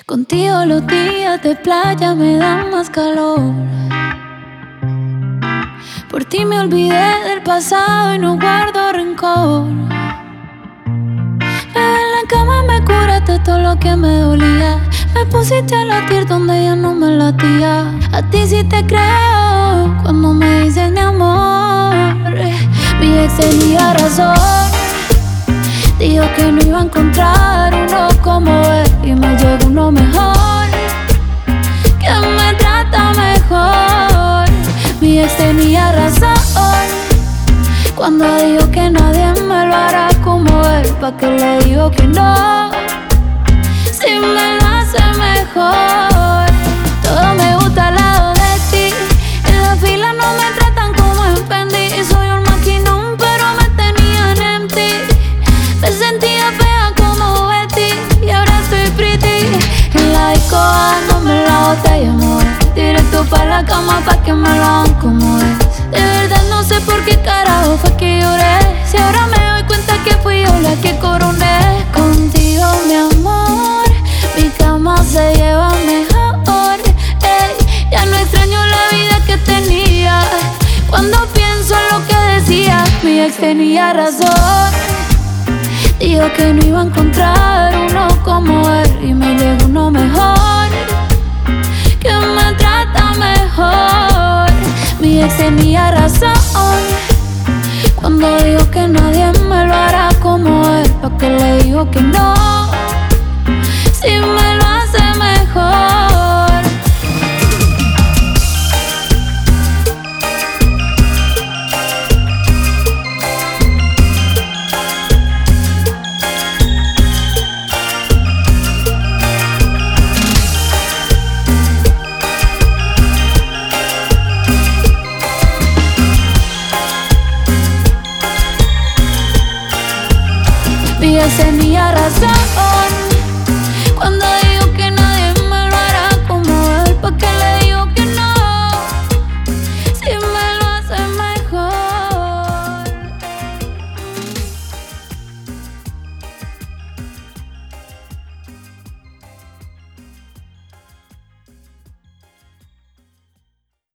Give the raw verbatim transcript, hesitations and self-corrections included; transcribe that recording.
Contigo los días de playa me dan más calor. Por ti me olvidé del pasado y no guardo rencor. Bebé, en la cama me curaste todo lo que me dolía. Me pusiste a latir donde ya no me latía. A ti sí te creo cuando me dices mi amor. Mi ex tenía razón. Dijo que no iba a encontrar uno como él, y me llegó uno mejor, que me trata mejor. Mi ex tenía razón cuando dijo que nadie me lo hará como él. ¿Pa' qué le digo que no? Si me lo hace mejor. Todo me gusta al lado de ti. En la fila no me tratan como en Fendi. Soy un maquinón pero me tenían en ti. Me sentía fea como Betty y ahora estoy pretty. En la disco dándome la botella, amor. Directo pa' la cama pa' que me lo hagan como es. De verdad no sé por qué carajo fue que lloré. Si ahora me doy cuenta que fui yo la que coroné. Contigo, mi amor, mi cama se lleva mejor. Ey, ya no extraño la vida que tenía. Cuando pienso en lo que decía, mi ex tenía razón. Dijo que no iba a encontrar uno como él, y me llegó uno mejor, que me trata mejor. Mi ex tenía razón cuando dijo que nadie me lo hará como él. ¿Pa' qué le digo que no? Si me lo hace mejor. Mi ex tenía razón.